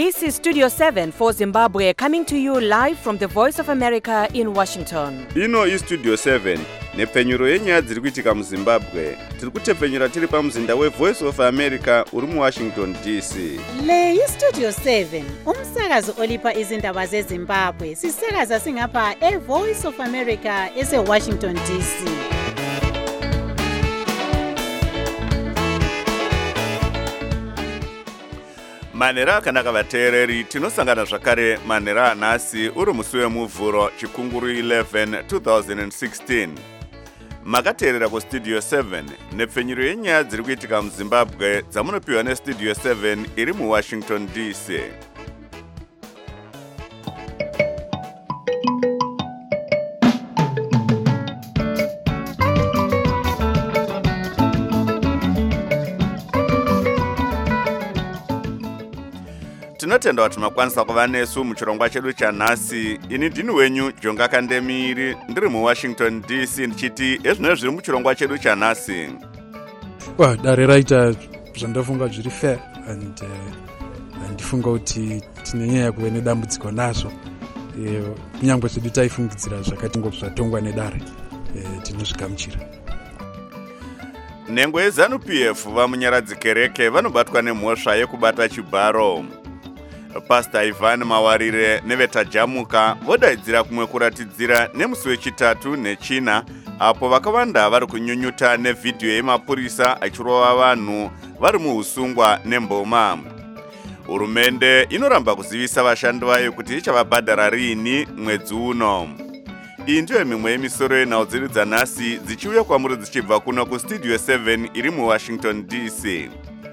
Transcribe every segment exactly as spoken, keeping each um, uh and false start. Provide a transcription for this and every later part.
This is Studio seven for Zimbabwe, coming to you live from the Voice of America in Washington. Ino is Studio seven, nepfenyuro yenyaya dziri kuitika muZimbabwe. Tiri kutepfenyura tiri pamuzinda we Voice of America uri muWashington D C. Le is Studio seven, umsakazo olipa izindaba zeZimbabwe. Sisakaza singapha e Voice of America ese Washington D C. Manera akanaka vateereri, tinosangana zvakare manera anhasi uri musi wemuvhuro chikunguru eleven twenty sixteen. Makateerera kuStudio seven, nepfenyuro yenyaya dziri kuitika muZimbabwe dzamunopiwa neStudio seven iri muWashington D C. Tinotenda kuti makwanisa kuva nesu muchirongwa chedu chanhasi. Ini ndini wenyu Jonga Kandemiri, ndiri muWashington D C ndichiti ezvino zviri muchirongwa chedu chanhasi. Well, dare raita zvandafunga zviri fair and uh, ndifunga kuti tine nyaya kuve nedambudziko nazvo. Kunyangwe sedu taifungidzira zvakati ngozvatongwa nedare, tinozvigamuchira. Nhengo yeZanu-P F vamunyaradzi kereke vanobatwa nemhosva yekubata chibharo. Pastor Ivan Mawarire nevetajamuka vodaidzira kumwe kuratidzira nemusi wechitatu nechina, apo vakawanda vari kunyunyuta nevhidhiyo yemapurisa achirova vanhu vari muusungwa nemboma. Hurumende inoramba kuzivisa vashandi vayo kuti ichavabhadhara riini mwedzi uno. Iyi ndiyo mimwe yemisoro yenhau dzedu dzanhasi dzichiuya kwamuri dzichibva kuno kuStudio seven iri muWashington D C.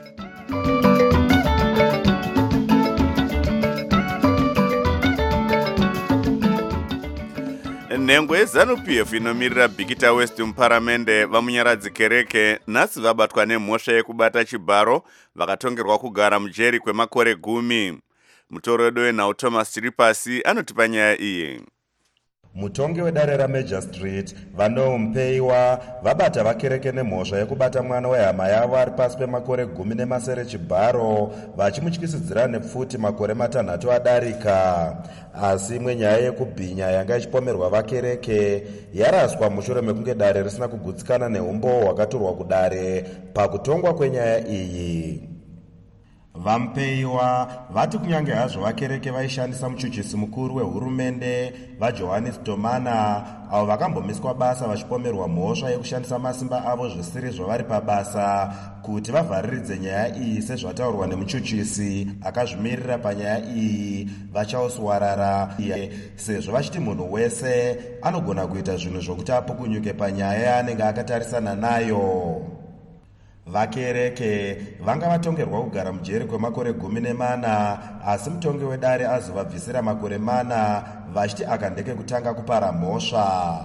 Nhengo yeZanu-P F inomirira Bikita West muparamende vamunyaradzi kereke nhasi vabatwa nemhosva yekubata chibharo, vakatongerwa kugara mujeri kwemakore gumi. Mutoredo wenhau Thomas Chiripasi anotipa nyaya iyi. Mutongi wedare raMajor Street Vano Mpeiwa vabata vakereke nemhosva yekubata mwana wehama yavo ari pasi pemakore gumi nemasere chibharo, vachimutyisidzira nepfuti makore matanhatu adarika. Asi imwe nyaya yekubhinya yanga ichipomerwa vakereke yaraswa mushure mekunge dare risina kugutsikana neumbo hwakatorwa kudare pakutongwa kwenyaya iyi. Vampeiwa vati kunyange hazvo vakereke vaishandisa muchuchisi mukuru wehurumende vaJohannes Domana, avo vakambomiswa basa vachipomerwa mhosva yekushandisa masimba avo zvisiri zvavari pabasa kuti vavhariridze nyaya iyi sezvataurwa nemuchuchisi akazvimirira panyaya iyi vachaoswarara, sezvo vachiti munhu wese anogona kuita zvinhu zvokuti apukunyuke panyaya yaanenge akatarisana nayo. Vakereke vanga vatongerwa kugara mujeri kwemakore gumi nemana, asi mutongi wedare azovabvisira makore mana vachiti akandeke kutanga kupara mhosva.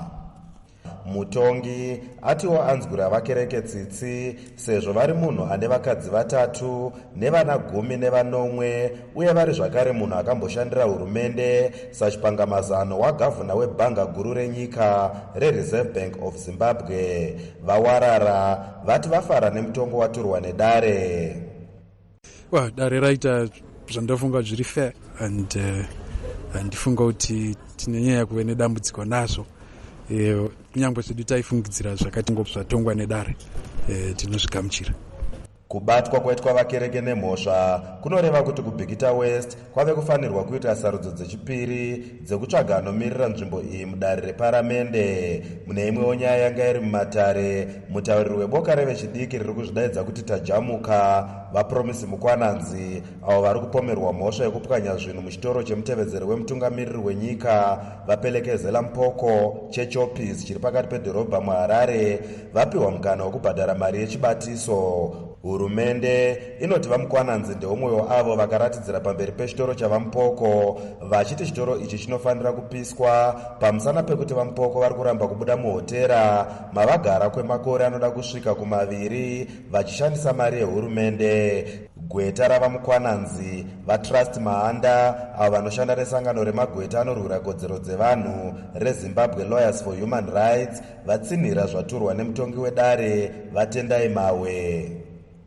Mutongi atiwo anzwira vakereke tsitsi sezvo vari munhu ane vakadzi vatatu nevana gumi nevanomwe, uye vari zvakare munhu akamboshandira hurumende sachipangamazano wagavhuna webhanga guru renyika reReserve Bank of Zimbabwe. Vawarara vati vafara nemutongo waturwa nedare. Well, dare raita zvandafunga zviri fair and uh, ndifunga kuti tine nyaya kuve nedambudziko nazvo. Kunyangwe sedu taifungidzira zvakati ngozvatongwa nedare, tinozvigamuchira. Kubatwa kwaitwa vakereke nemhosva kunoreva kuti kuBikita West kwave kufanirwa kuita sarudzo dzechipiri dzekutsvaga anomirira nzvimbo iyi mudare reparamende. Mune imwewo nyaya yanga iri mumatare, mutauriri weboka revechidiki riri kuzvidaidza kuti tajamuka vaPromisi Mukwananzi, avo vari kupomerwa mhosva yekupwanya zvinhu muchitoro chemutevedzeri wemutungamiriri wenyika vapelekezela Mpoko cheChoppies chiri pakati pedhorobha muHarare, vapiwa mukana wekubhadhara mari yechibatiso. Hurumende inoti vaMukwananzi ndeumwe wavo vakaratidzira pamberi pechitoro chavaMpoko vachiti chitoro ichi chinofanira kupiswa pamusana pekuti vaMpoko vari kuramba kubuda muhotera mavagara kwemakore anoda kusvika kumaviri vachishandisa mari yehurumende. Gweta ravaMukwananzi vaTrust Mahanda, avo vanoshanda nesangano remagweta anorwira kodzero dzevanhu reZimbabwe Lawyers for Human Rights, vatsinhira zvaturwa nemutongi wedare vaTendai Mawe.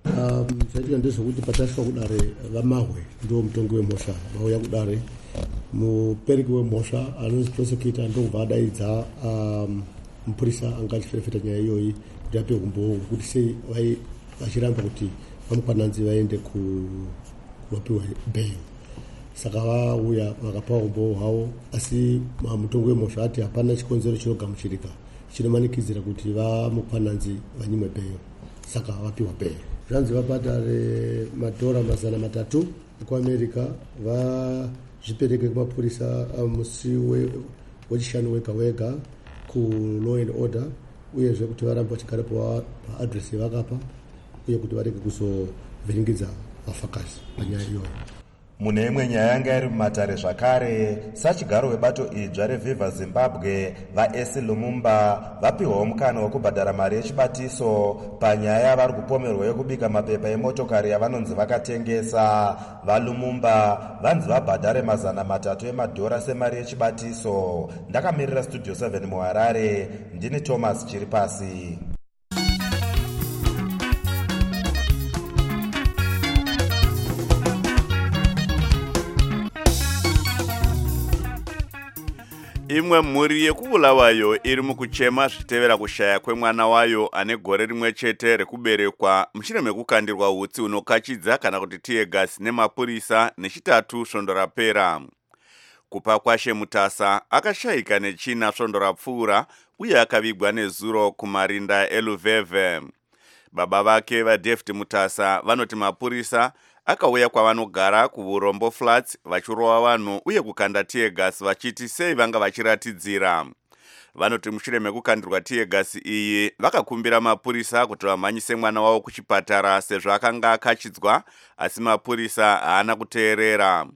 um zaitika ndezvokuti patasvika kudare vamahwe ndo mutongi wemhosva vauya kudare mupereki wemhosva anonzi prosecutor ndobva adaidza um, mupurisa anga achifefeta nyaya iyoyi kuti ape umbowo kuti sei vai vachiramba kuti vamukwananzi vaende kuvapiwa bail. Saka vauya vakapa umbowo hwavo, asi mutongi wemhosva ati hapana chikonzero chinogamuchirika chinomanikidzira kuti vamukwananzi vanyimwe bail, saka vapiwa bail. Zvanzi vabhadhare madhora mazana matatu ekuamerica vazvipereke kumapurisa musi wechishanu wega wega ku-law and order, uyezve kuti varambe vachigara paadresi yavakapa, uye kuti varege kuzovhiringidza vafakazi panyaya iyoyo. Mune imwe nyaya yanga iri mumatare zvakare, sachigaro webato idzva reViva Zimbabwe vaEsi Lumumba vapiwawo mukana wekubhadhara mari yechibatiso panyaya yavari kupomerwa yekubika mapepa emotokari yavanonzi vakatengesa. VaLumumba vanzi vabhadhare mazana matatu emadhora semari yechibatiso. Ndakamirira Studio seven muHarare, ndini Thomas Chiripasi. Imwe mhuri yekubulawayo iri mukuchema zvichitevera kushaya kwemwana wayo ane gore rimwe chete rekuberekwa mushure mekukandirwa hutsi unokachidza kana kuti tiegasi nemapurisa nechitatu svondo rapera. Kupa kwashe Mutasa akashayika nechina svondo rapfuura uye akavigwa nezuro kumarinda eLuveve. Baba vake vaDavid Mutasa vanoti mapurisa akauya kwavanogara kuUrombo Flats vachirova vanhu uye kukanda tiegasi vachiti sei vanga vachiratidzira. Vanoti mushure mekukandirwa tiegasi iyi vakakumbira mapurisa kuti vamhanyise mwana wavo kuchipatara sezvo akanga akachidzwa, asi mapurisa haana kuteerera.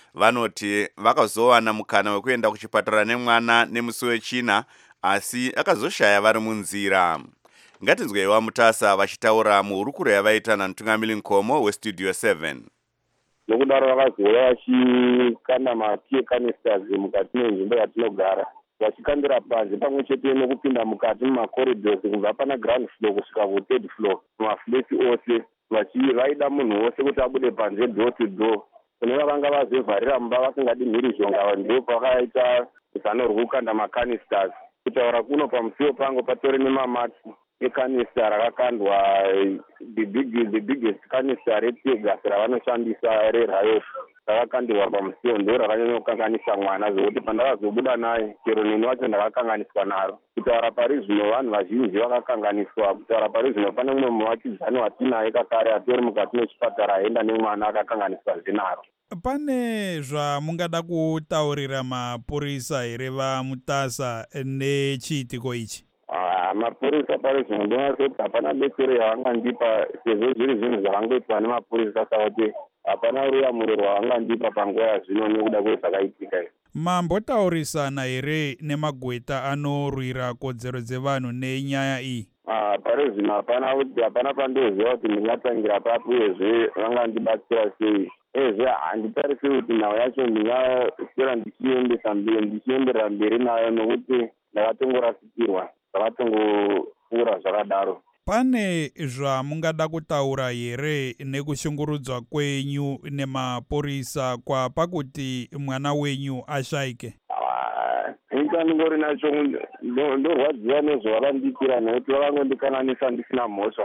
Vanoti vakazowana mukana wekuenda kuchipatara nemwana nemusi wechina, asi akazoshaya vari munzira. Ngatinzweiwa Mutasa vachitaura muhurukuro yavaita namutungamiri Nkomo weStudio seven. Nokudaro vakazouya vachikanda matiye canisters mukati menzvimbo yatinogara, vachikandira panze pamwe chete nokupinda mukati mumacorridors kubva pana ground floor kusvika kuthird floor mumafleti ose, vachivaida munhu wose kuti abude panze door to door. Kune vavanga vazevharira mumba vasingadi mhirizhonga, ndo pakaita zano rokukanda macanisters. Kutaura kuno pamusiwo pangu patori nemamati ekanisa rakakandwa, the big the biggest kanisa retigasi ravanoshandisa rerayot rakakandirwa pamusiwo, ndo rakanyanya kukanganisa mwana zvokuti pandakazobuda naye chero nini wacho ndakakanganiswa naro. Kutaura pari zvino vanhu vazhinji vakakanganiswa. Kutaura pari zvino pane mumwe muvakidzani watinaye kakare atori mukati mechipatara aenda nemwana akakanganiswa zvinaro. Pane zvamungada kutaurira mapurisa here vaMutasa nechiitiko ichi? Ah, mapurisa pari zvino ndinoona kuti hapana betsero yavangandipa sezvo zviri zvinhu zvakangoitwa nemapurisa, saka kuti hapana ruyamuro rwavangandipa panguva yazvino nekuda kwezvakaitika. Mambotaurisana here nemagweta anorwira kodzero dzevanhu nenyaya iyi? Ah, pari zvino hapana kuti hapana pandoziva kuti ndingatangira papi uyezve vangandibatsira sei. Ezve handitarisi kuti nhau yacho ndingaswera ndichiendesa mberi ndichienderera mberi nayo nokuti ndakatongorasukirwa, ndakatongopfuura zvakadaro. Pane zvamungada kutaura here nekushungurudzwa kwenyu nemapurisa kwapa kuti mwana wenyu ashayike? Nyika ndingori nacho ndorwadziwa nezvavandiitira nekuti vakangondikanganisa ndisina mhosva.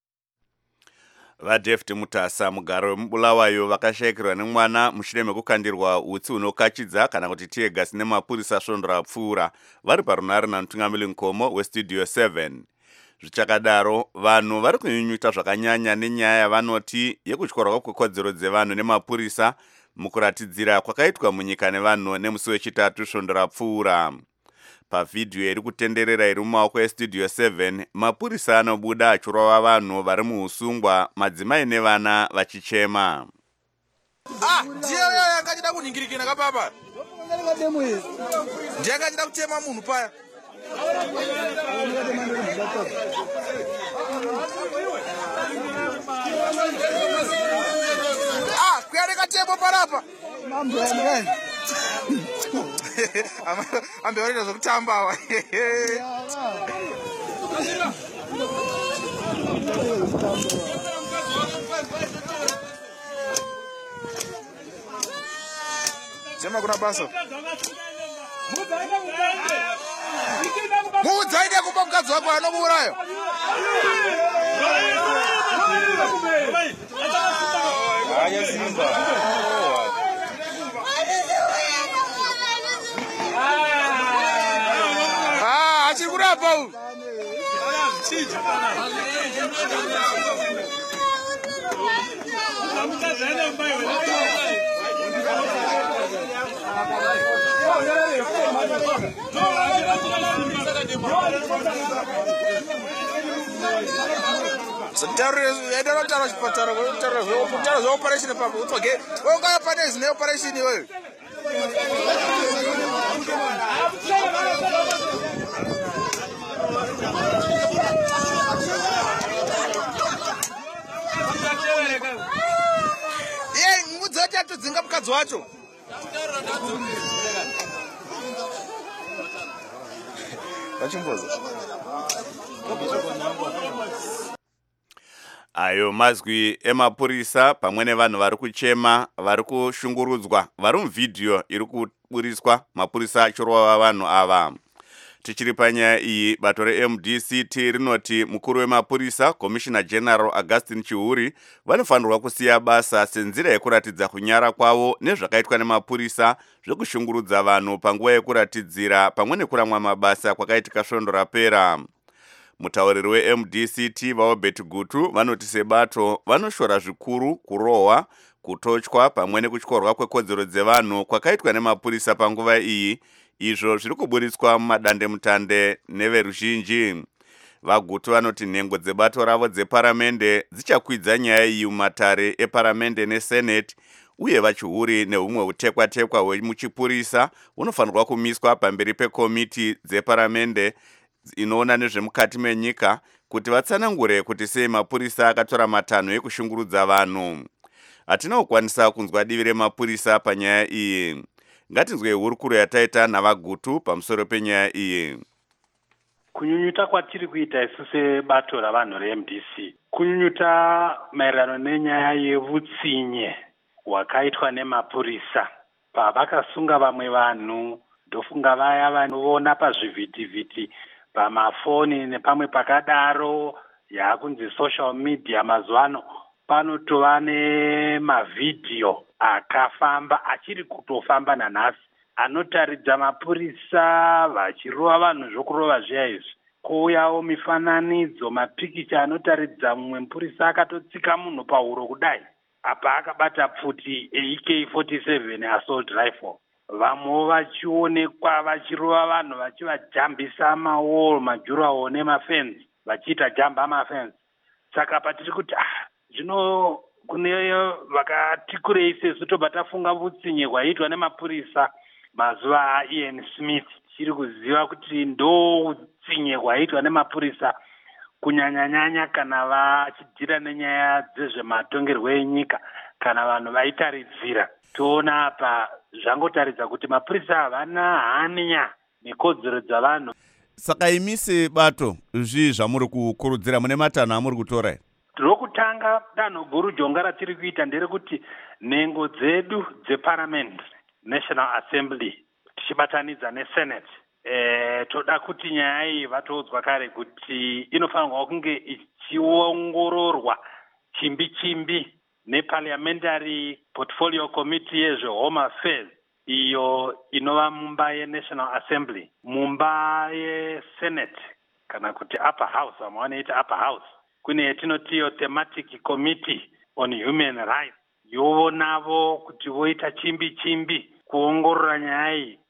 VaDavid Mutasa mugaro wemubulawayo vakashayikirwa nemwana mushure mekukandirwa hutsi unokachidza kana kuti tiegasi nemapurisa svondo rapfuura vari parunare namutungamiri Nkomo weStudio seven. Zvichakadaro vanhu vari kunyunyuta zvakanyanya nenyaya yavanoti yekutyorwa kwekodzero dzevanhu nemapurisa mukuratidzira kwakaitwa munyika nevanhu nemusi wechitatu svondo rapfuura. Pavhidhiyo iri kutenderera iri mumaoko eStudio seven, mapurisa anobuda achirova vanhu vari muusungwa, madzimai nevana vachichema. Ah, ndiye yakachida kuningirikira kapapa. Ndiye yakachida kuchema munhu paya. Ah, kuyareka tembo parapa. Mambo yangu. Ambe warida zvokutamba wa. Sema kuna basa. Muudzaide kupa mkazi wako anomuurayo. Haya Simba. Ah, achiri kurapa u. Sentaro edaro taro chipataro taro taro zo operation papo utsoge wonga pane zine operation wewe ye ngudza tatu dzinga mukadzi wacho vachimboza ayo mazwi emapurisa pamwe nevanhu vari kuchema vari kushungurudzwa vari muvhidhiyo iri kuburiswa mapurisa achirova vanhu ava. Tichiri panyaya iyi, bato re-M D C T rinoti mukuru wemapurisa Commissioner General Augustine Chihuri vanofanirwa kusiya basa senzira yekuratidza kunyara kwavo nezvakaitwa nemapurisa zvekushungurudza vanhu panguva yekuratidzira pamwe nekuramwa mabasa kwakaitika svondo rapera. Mutauriri we-M D C T vaObert Gutu vanoti sebato vanoshora zvikuru kurohwa, kutochwa pamwe nekutyorwa kwekodzero dzevanhu kwakaitwa nemapurisa panguva iyi, izvo zviri kuburitswa mumadandemutande neveruzhinji. VaGutu vanoti nhengo dzebato ravo dzeparamende dzichakwidza nyaya iyi mumatare eparamende neseneti, uye vaChihuri nehumwe hutekwa-tekwa hwemuchipurisa hunofanirwa kumiswa pamberi pekomiti dzeparamende inoona nezvemukati menyika kuti vatsanangure kuti sei mapurisa akatora matanho ekushungurudza vanhu. Hatina kukwanisa kunzwa divi remapurisa panyaya iyi. Ngatinzwe hurukuro yataita navaGutu pamusoro penyaya iyi. Kunyunyuta kwatiri kuita isu sebato ravanhu re-M D C, kunyunyuta maererano nenyaya yevutsinye hwakaitwa nemapurisa pavakasunga vamwe vanhu. Ndofunga vaya vanoona pazvivhitivhiti pamafoni nepamwe pakadaro yakunzi social media mazuva ano, panotova nemavhidhiyo akafamba achiri kutofamba nanhasi anotaridza mapurisa vachirova vanhu zvokurova zviya izvi. Kouyawo mifananidzo, mapikicha anotaridza mumwe mupurisa akatotsika munhu pahuro kudai apa akabata pfuti A K forty-seven assault rifle. Vamwe vachionekwa vachirova vanhu vachivajambisa mawall, majurawo nemafenzi, vachiita jamba mafenzi. Saka patiri kuti ah, zvino kune vakati kurei sesu tobva tafunga vutsinye hwaitwa nemapurisa mazuva aIan Smith. Tiri kuziva kuti ndo utsinye hwaitwa nemapurisa kunyanya-nyanya kana vachidhira nenyaya dzezvematongerwo enyika, kana vanhu vaitaridzira. Toona apa zvangotaridza kuti mapurisa havana hanya nekodzero dzavanhu. Saka imi sebato zvi zvamuri kukurudzira mune matanho amuri kutora? Rokutanga danho guru jonga ratiri kuita nderekuti nhengo dzedu dzeparliament, National Assembly, tichibatanidza neSenate, e, toda kuti nyaya iyi vatoudzwa kare kuti inofanirwa kunge ichiongororwa chimbi chimbi neParliamentary Portfolio Committee yezveHome Affairs, iyo inova mumba yeNational Assembly, mumba yeSenate kana kuti upper house, vamwe vanoita upper house. Kune yetinotiyo Thematic Committee on Human Rights, yonavo kuti voita chimbi chimbi kuongorora nyaya iyi.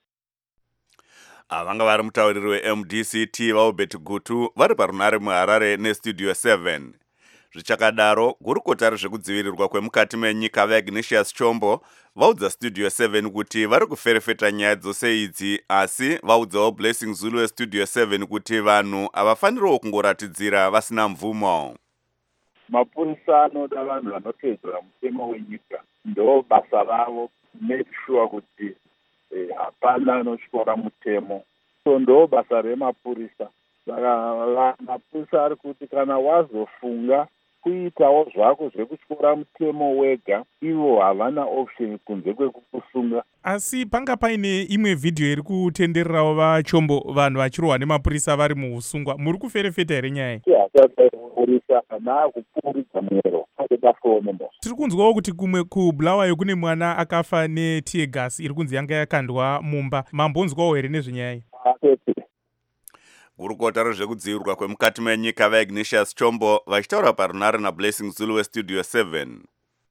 Avanga vari mutauriri we-M D C T vaObert Gutu vari parunare muHarare neStudio seven. Zvichakadaro, gurukota rezvekudzivirirwa kwemukati menyika vaIgnatius Chombo vaudza Studio seven kuti vari kuferefeta nyaya dzose idzi, asi vaudzawo Blessing Zulu weStudio seven kuti vanhu havafaniriwo kungoratidzira vasina mvumo. Mapurisa anoda vanhu vanotedzera mutemo wenyika, ndo basa ravo make sure kuti hapana anosvora mutemo. So ndo basa remapurisa. Saka mapurisa ari kuti kana wazofunga kuitawo zvako zvekutyora mutemo wega, ivo havana option kunze kwekukusunga. Asi panga paine imwe vhidhiyo iri kutendererawo vachombo vanhu vachirohwa nemapurisa vari muusungwa. Muri kuferefeta here nyaya? Mapurisa kana kupfuuridza mwero adebafonemba. Tiri kunzwawo kuti kumwe kuBulawayo kune mwana akafa netiye gasi iri kunzi yanga yakandwa mumba. Mambonzwawo here nezvenyaya? Gurukota rezvekudzivirwa kwemukati menyika vaIgnatius Chombo vachitaura parunare naBlessing Zulu weStudio seven.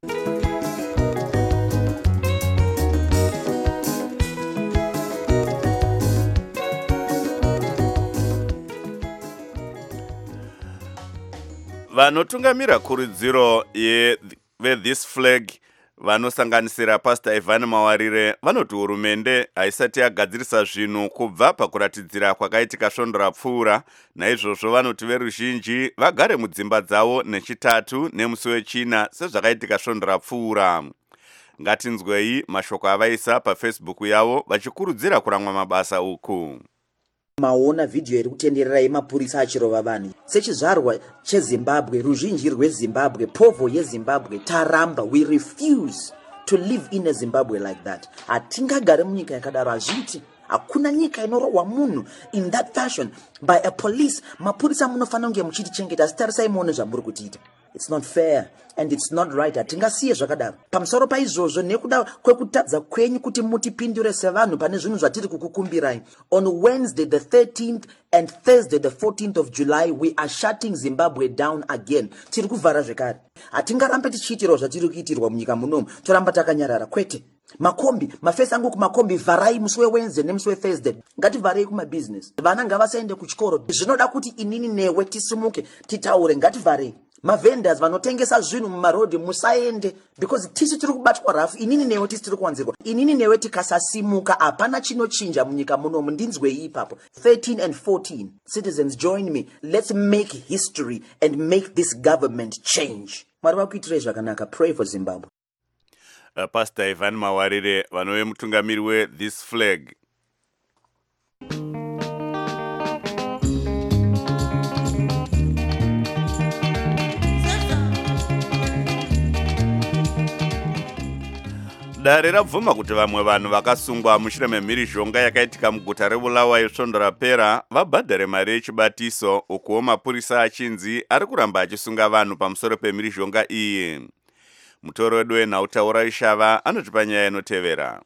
Vanotungamira kurudziro yeThis Flag vanosanganisira Pastor Ivan Mawarire vanoti hurumende haisati yagadzirisa zvinhu kubva pakuratidzira kwakaitika svondo rapfuura. Naizvozvo vanoti veruzhinji vagare mudzimba dzavo nechitatu nemusi wechina sezvakaitika svondo rapfuura. Ngatinzwei mashoko avaisa paFacebook yavo vachikurudzira kuramwa mabasa uku. Maona vhidhiyo iri kutenderera yemapurisa achirova vanhu sechizvarwa cheZimbabwe, ruzhinji rweZimbabwe, povo yeZimbabwe taramba. We refuse to live in a Zimbabwe like that. Hatingagare munyika yakadaro. Hazviti hakuna nyika inorohwa munhu in that fashion by a police. Mapurisa munofanira kunge muchitichengeta. Asi tarisai muone zvamuri kutiita. It's not fair and it's not right. Hatingasiye zvakadaro. Pamusoro paizvozvo nekuda kwekutadza kwenyu kuti mutipindure sevanhu pane zvinhu zvatiri kukukumbirai. On Wednesday the thirteenth and Thursday the fourteenth of July we are shutting Zimbabwe down again. Tiri kuvhara zvekare. Hatingarambe tichiitirawo zvatiri kuitirwa munyika munomu. Toramba takanyarara kwete. Makombi, mafesi angu kumakombi, varai musi weWednesday nemusi weThursday. Ngativharei kumabusiness. Vana ngavasaende kuchikoro. Zvinoda kuti inini newe tisimuke titaure, ngativharei. Mavendors vanotengesa zvinhu mumarodhi musaende because tisi tiri kubatwa rafu. Inini newe tisi tiri kuwanzirwa. Inini newe tikasasimuka hapana chinochinja munyika munomu. Ndinzwei ipapo. thirteen and fourteen. Citizens, join me. Let's make history and make this government change. Mwari vakuitirei zvakanaka. Pray for Zimbabwe. Uh, Pastor Ivan Mawarire vanove mutungamiri weThis Flag. Dare rabvuma kuti vamwe vanhu vakasungwa mushure memhirizhonga yakaitika muguta reBulawayo svondo rapera vabhadhare mari yechibatiso, ukuwo mapurisa achinzi ari kuramba achisunga vanhu pamusoro pemhirizhonga iyi. Mutoro wedu wenhautaura ishava anotipa nyaya inotevera.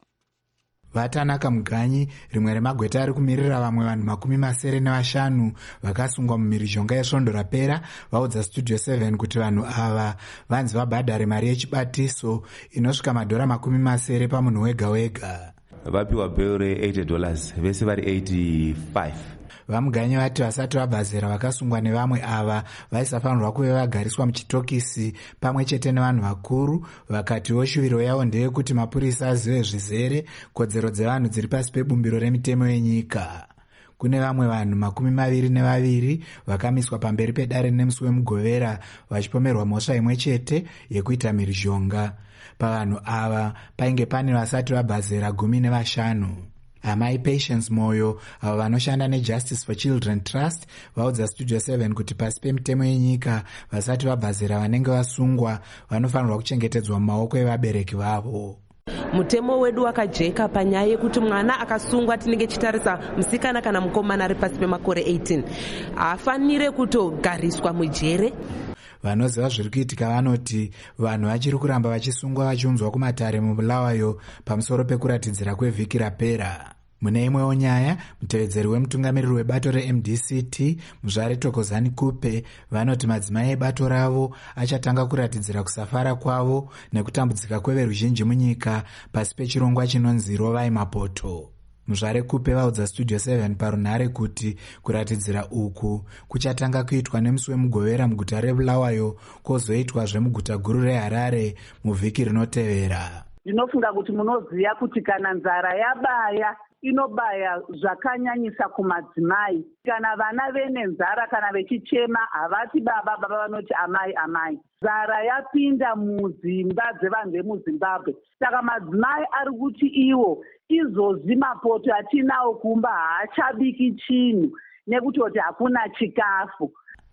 Vatanaka Muganyi, rimwe remagweta ari kumirira vamwe vanhu makumi masere nevashanu vakasungwa mumhirizhonga yesvondo rapera, vaudza Studio seven kuti vanhu ava vanzi vabhadhare mari yechibatiso inosvika madhora makumi masere pamunhu wega wega. Vapiwa bhero re-eighty dollars, vese vari eighty-five. Vamuganyi vati vasati vabvazera vakasungwa nevamwe ava vaisafanirwa kuve vagariswa muchitokisi pamwe chete nevanhu vakuru. Vakatiwo shuviro yavo ndeyekuti mapurisa azive zvizere kodzero dzevanhu dziri pasi pebumbiro remitemo yenyika. Kune vamwe vanhu makumi maviri nevaviri vakamiswa pamberi pedare nemusi wemugovera vachipomerwa mhosva imwe chete yekuita mhirizhonga. Pavanhu ava painge pane vasati vabvazera gumi nevashanu. Amai Patience Moyo, avo vanoshanda neJustice for Children Trust, vaudza Studio seven kuti pasi pemitemo yenyika vasati vabvazera vanenge vasungwa vanofanirwa kuchengetedzwa mumaoko evabereki vavo. Mutemo wedu wakajeka panyaya yekuti mwana akasungwa tinenge chitarisa musikana kana mukomana ari pasi pemakore eighteen afanire kutogariswa mujere. Vanoziva zviri kuitika vanoti vanhu vachiri kuramba vachisungwa vachiunzwa kumatare muBulawayo pamusoro pekuratidzira kwevhiki rapera. Mune imwewo nyaya, mutevedzeri wemutungamiriri webato reM D C T Muzvare Thokozani Kupe vanoti madzimai ebato ravo achatanga kuratidzira kusafara kwavo nekutambudzika kweveruzhinji munyika pasi pechirongwa chinonzi Rovai Mapoto. Muzvare Kupe vaudza Studio seven parunhare kuti kuratidzira uku kuchatanga kuitwa nemusi wemugovera muguta reBulawayo kwozoitwa zvemuguta guru reHarare muvhiki rinotevera. Ndinofunga kuti munoziva kuti kana nzara yabaya inobaya zvakanyanyisa kumadzimai. Kana vana vene nzara kana vechichema havati baba baba vanoti amai amai. Nzara yapinda mudzimba dzevanhu vemuZimbabwe. Saka madzimai ari kuti iwo izvozvi Mapoto atinawo kumba haachabiki chinhu nekuti kuti hakuna chikafu.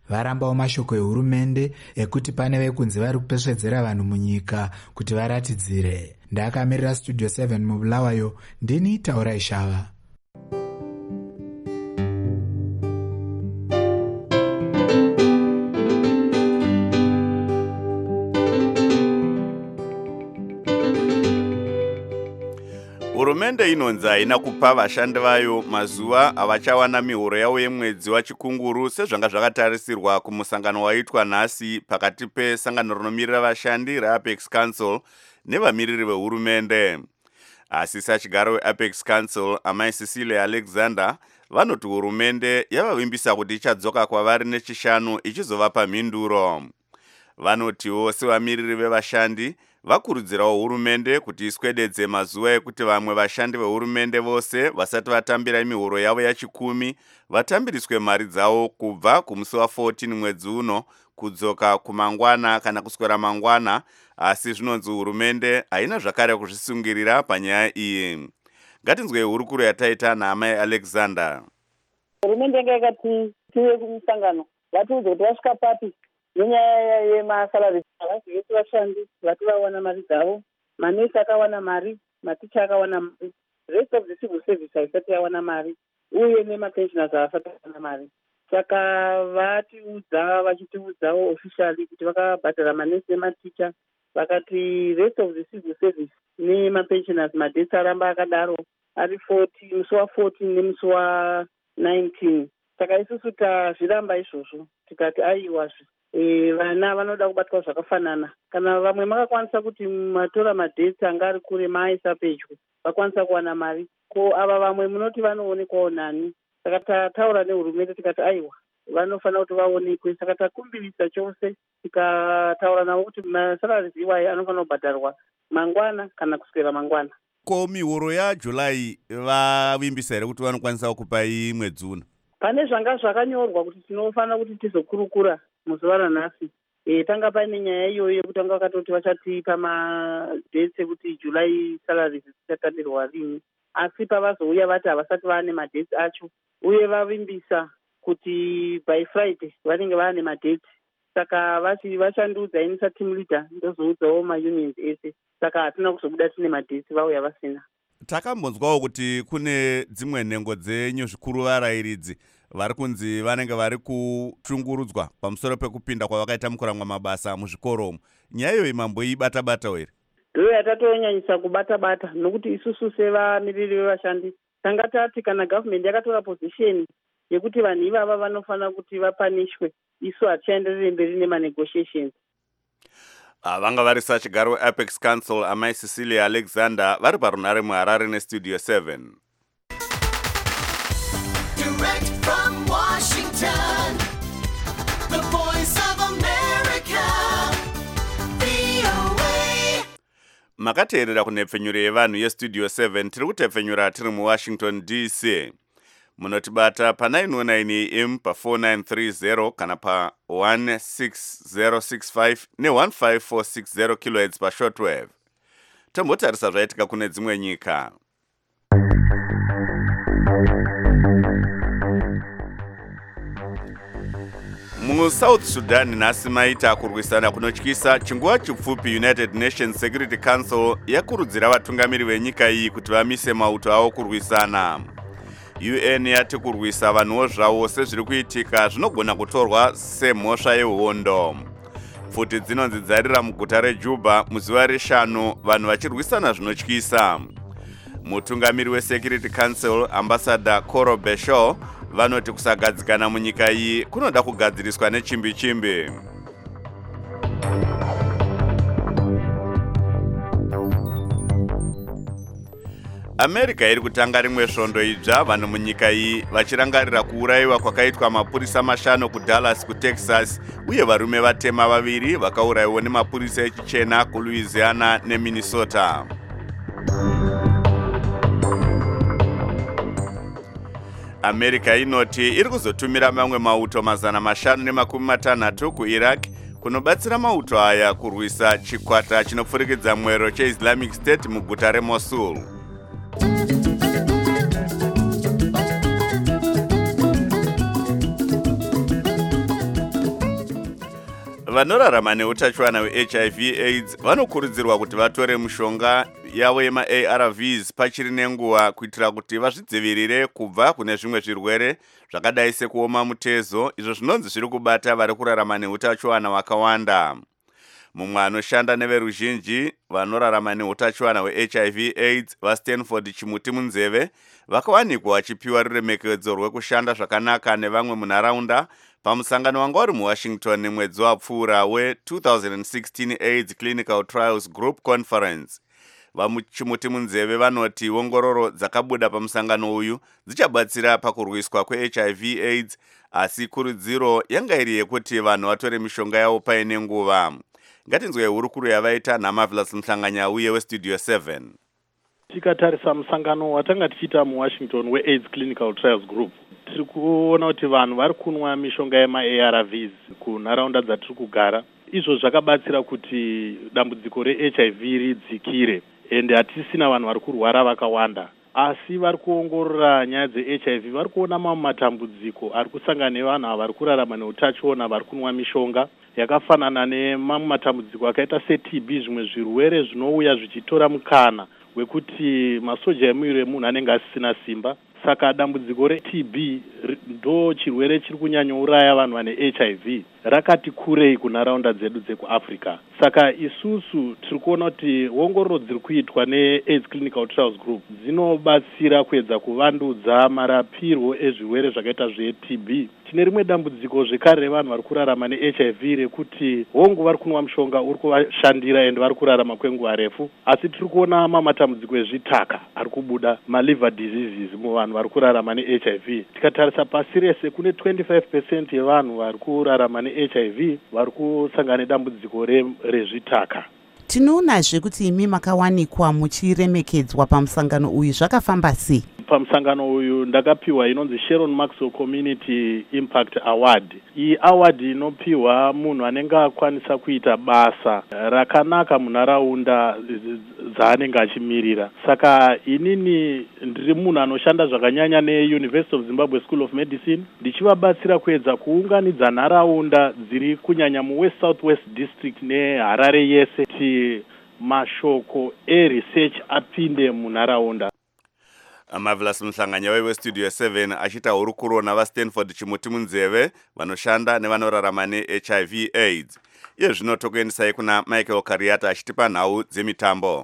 varambawo mashoko ehurumende ekuti pane vekunzi vari kupesvedzera vanhu munyika kuti varatidzire. Ndakamirira Studio seven mubulawayo, ndini Taura Ishava. Hurumende inonzi haina kupa vashandi vayo mazuva avachawana mihoro yavo yemwedzi wachikunguru sezvanga zvakatarisirwa kumusangano waitwa nhasi pakati pesangano rinomirira vashandi reApex Council nevamiriri vehurumende. Asi sachigaro weApex Council Amai Cecilia Alexander vanoti hurumende yavavimbisa kuti ichadzoka kwavari nechishanu ichizovapa mhinduro. Vanotiwo sevamiriri vevashandi vakurudzirawo hurumende kuti iswededze mazuva ekuti vamwe vashandi vehurumende vose vasati vatambira mihoro yavo yachikumi vatambiriswe mari dzavo kubva kumusi wa14 mwedzi uno kudzoka kumangwana kana kuswera mangwana, asi zvinonzi hurumende haina zvakare kuzvisungirira panyaya iyi. Ngatinzwe hurukuro yataita naamai Alexander. Hurumende ngayakati tive kumusangano vatiudze kuti vasvika papi nenyaya yemasalari avazive kuti vashandi vati vawana mari dzavo, manesi akawana mari, maticha akawana mari, rest of the civil service haisati yawana mari, uye nemapensioners havasati yawana mari. Saka vatiudza vachitiudzawo officially kuti vakabhadhara manesi nematicha, vakati rest of the civil service nemapensioners madesi aramba akadaro ari forty, musi wa14 nemusi wa19. Saka isusu tazviramba izvozvo tikati aiwazve E, vana vanoda kubatwa zvakafanana. Kana vamwe makakwanisa kuti matora madhesi anga ari kure maaisa pedyo vakwanisa kuwana mari, ko ava vamwe munoti vanoonekwawo nani. Saka tataura nehurumende tikati aiwa vanofanira kuti vaonekwe. Saka takumbirisa chose tikataura navo kuti masalari iwayi anofanira kubhadharwa mangwana kana kuswera mangwana. Ko mihoro yaJulai vavimbisa here kuti vanokwanisa kupai mwedzi uno? Pane zvanga zvakanyorwa kuti tinofanira kuti tizokurukura muzuva ranhasi. E, tanga paine nyaya iyoyo yekuti tanga vakatoti vachatipa madhesi ekuti July salaries dzichatandirwa rini, asi pavazouya vati havasati vaane madhesi acho, uye vavimbisa kuti by Friday vanenge vaane madhesi. Saka vati vachandiudza inisa team leader ndozoudzawo maunions ese, saka hatina kuzobuda tine madhesi vauya vasina. Takambonzwawo kuti kune dzimwe nhengo dzenyu zvikuru varairidzi vari kunzi vanenge vari kushungurudzwa pamusoro pekupinda kwavakaita mukuramwa mabasa muzvikoro umu. Nyaya iyoyi mamboibata-bata here? Ndiyo yatatonyanyisa kubata-bata, nokuti isusu sevamiriri vevashandi tanga tati kana government yakatora position yekuti vanhu ivava vanofanira kuti vapanishwe, isu hatichaenderere mberi nemanegotiations. Vanga vari sachigaro weApex Council Amai Cecilia Alexander vari parunare muHarare neStudio seven. Direct from Washington, the voice of America, V O A. Makateerera kunhepfenyuro yevanhu yeStudio seven, tiri kutepfenyura tiri muWashington D C. Munotibata pa nine oh nine A M pa four nine three zero kana pa one six zero six five ne one five four six zero kilohertz pa shortwave. Tombotarisa zvaitika kune dzimwe nyika. MuSouth Sudan nhasi maita kurwisana kunotyisa chinguva chipfupi United Nations Security Council yakurudzira vatungamiri venyika iyi kuti vamise mauto avo kurwisana. U N yati kurwisa vanhuwo zvavo sezviri kuitika zvinogona kutorwa semhosva yehondo. Pfuti dzinonzi dzarira muguta reJuba muzuva reshanu vanhu vachirwisana zvinotyisa. Mutungamiri weSecurity Council Ambassador Coro Beshaw vanoti kusagadzikana munyika iyi kunoda kugadziriswa nechimbi-chimbi. America iri kutanga rimwe svondo idzva vanhu munyika iyi vachirangarira kuurayiwa kwakaitwa mapurisa mashanu kuDallas kuTexas uye varume vatema vaviri vakaurayiwa nemapurisa echichena kuLouisiana neMinnesota. America inoti iri kuzotumira mamwe mauto mazana mashanu nemakumi matanhatu kuIraq kunobatsira mauto aya kurwisa chikwata chinopfurikidza mwero cheIslamic State muguta reMosul. vanorarama neutachiwana hwe-H I V AIDS vanokurudzirwa kuti vatore mishonga yavo yema-A R Vs pachiri nenguva kuitira kuti vazvidzivirire kubva kune zvimwe zvirwere zvakadai sekuoma mutezo, izvo zvinonzi zviri kubata vari kurarama neutachiwana hwakawanda. Mumwe anoshanda neveruzhinji vanorarama neutachiwana hwe-H I V AIDS vaStanford Chimuti Munzeve vakawanikwa vachipiwa ruremekedzo rwekushanda zvakanaka nevamwe munharaunda pamusangano wanga uri muWashington mwedzi wapfuura we-two thousand sixteen AIDS Clinical Trials Group Conference. Vamuchimuti Munzeve vanoti ongororo dzakabuda pamusangano uyu dzichabatsira pakurwiswa kwe-H I V AIDS, asi kurudziro yanga iri yekuti vanhu vatore mishonga yavo paine nguva. Ngatinzwe hurukuru yavaita naMarvelous Mhlanganya uye weStudio seven. Tikatarisa musangano watanga tichiita muWashington we-AIDS Clinical Trials Group, tiri kuona kuti vanhu vari kunwa mishonga yema-A R Vs kunharaunda dzatiri kugara. Izvo zvakabatsira kuti dambudziko re-H I V ridzikire, ende hatisina vanhu vari kurwara vakawanda. Asi vari kuongorora nyaya dze-H I V, vari kuona mamwe matambudziko ari kusangana nevanhu ava vari kurarama neutachiona vari kunwa mishonga yakafanana nemamwe matambudziko akaita se-T B, zvimwe zvirwere zvinouya zvichitora mukana wekuti masoja emuviri wemunhu anenge asisina simba. Saka dambudziko re-T B ndo chirwere chiri kunyanyouraya vanhu vane H I V rakati kurei kunharaunda dzedu dzekuAfrica. Saka isusu tiri kuona kuti ongororo dziri kuitwa ne-AIDS Clinical Trials Group dzinobatsira kuedza kuvandudza marapirwo ezvirwere zvakaita zve-T B. Tine rimwe dambudziko zvekare revanhu vari kurarama ne-H I V rekuti hongu vari kunwa mushonga uri kuvashandira ende vari kurarama kwenguva refu, asi tiri kuona mamatambudziko ezvitaka ari kubuda, ma-liver diseases muvanhu vari kurarama ne-H I V. Tikatarisa pasi rese kune twenty-five percent yevanhu vari kurarama ne-H I V vari kusangana nedambudziko rezvitaka. Tinoonazve kuti imi makawanikwa muchiremekedzwa pamusangano uyu, zvakafamba sei? Pamusangano uyu ndakapiwa inonzi Sharon Maxwell Community Impact Award. Iyi award inopiwa munhu anenge akwanisa kuita basa rakanaka munharaunda dzaanenge achimirira. Saka inini ndiri munhu anoshanda zvakanyanya neUniversity of Zimbabwe School of Medicine, ndichivabatsira kuedza kuunganidza nharaunda dziri kunyanya muWest South West District neHarare yese kuti mashoko e-research apinde munharaunda. Marvelous Mhlanganya weStudio seven achita hurukuro navaStanford Chimuti Munzeve vanoshanda nevanorarama ne-H I V AIDS. Iye zvino tokuendesai kuna Michael Kariata achitipa nhau dzemitambo.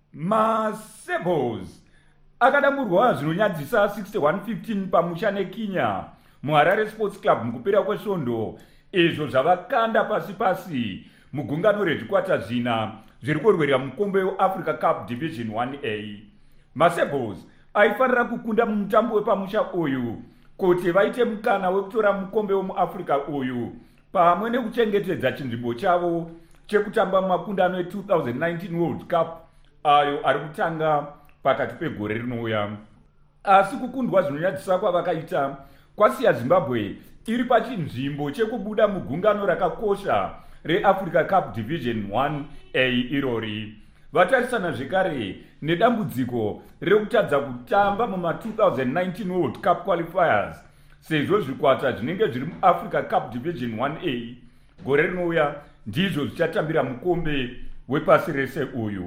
MaSebos akadamburwa zvinonyadzisa sixty-one fifteen pamusha neKenya muHarare Sports Club mukupera kwesvondo, izvo zvavakanda pasi pasi mugungano rezvikwata zvina zviri kurwira mukombe weAfrica Cup Division one A. MaSebos aifanira kukunda mumutambo wepamusha uyu kuti vaite mukana wekutora mukombe wemuAfrica uyu pamwe nekuchengetedza chinzvimbo chavo chekutamba mumakundano e two thousand nineteen World Cup ayo ari kutanga pakati pegore rinouya. Asi kukundwa zvinonyadzisa kwavakaita kwasiya Zimbabwe iri pachinzvimbo chekubuda mugungano rakakosha reAfrica Cup Division one A irori. Vatarisana zvekare nedambudziko rekutadza kutamba muma two thousand nineteen World Cup qualifiers sezvo zvikwata zvinenge zviri muAfrica Cup Division one A gore rinouya ndizvo zvichatambira mukombe wepasi rese uyu.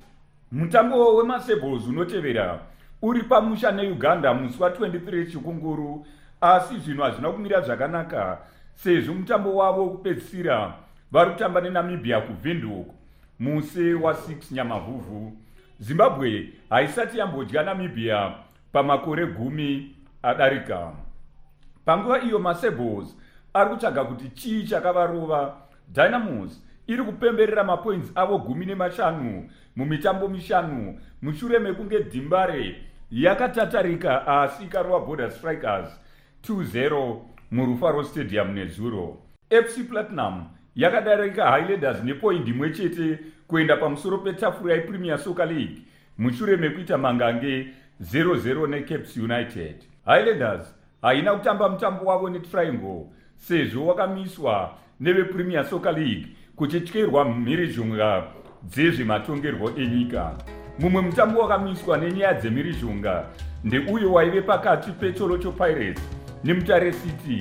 Mutambo weMaSebos unotevera uri pamusha neUganda musi wa twenty-three Chikunguru, asi zvino hazvina kumira zvakanaka sezvo mutambo wavo wekupedzisira vari kutamba neNamibia kuVindhoek musi wa six Nyamavhuvhu. Zimbabwe haisati yambodya Namibia pamakore gumi adarika. Panguva iyo MaSebos ari kutsvaga kuti chii chakavarova. Dynamos iri kupemberera mapoints avo gumi nemashanu mumitambo mishanu mushure mekunge Dhimbare yakatatarika asi ikarova Border Strikers two zero muRufaro Stadium nezuro. F C Platinum yakadarika Highlanders nepoint imwe chete kuenda pamusoro petafura yePremier Soccer League mushure mekuita mangange zero zero neCaps United. Highlanders haina kutamba mutambo wavo neTriangle sezvo wakamiswa nevePremier Soccer League kuchityerwa mhirizhonga dzezvematongerwo enyika. Mumwe mutambo wakamiswa nenyaya dzemhirizhonga ndeuyo waive pakati peCholocho Pirates neMutare City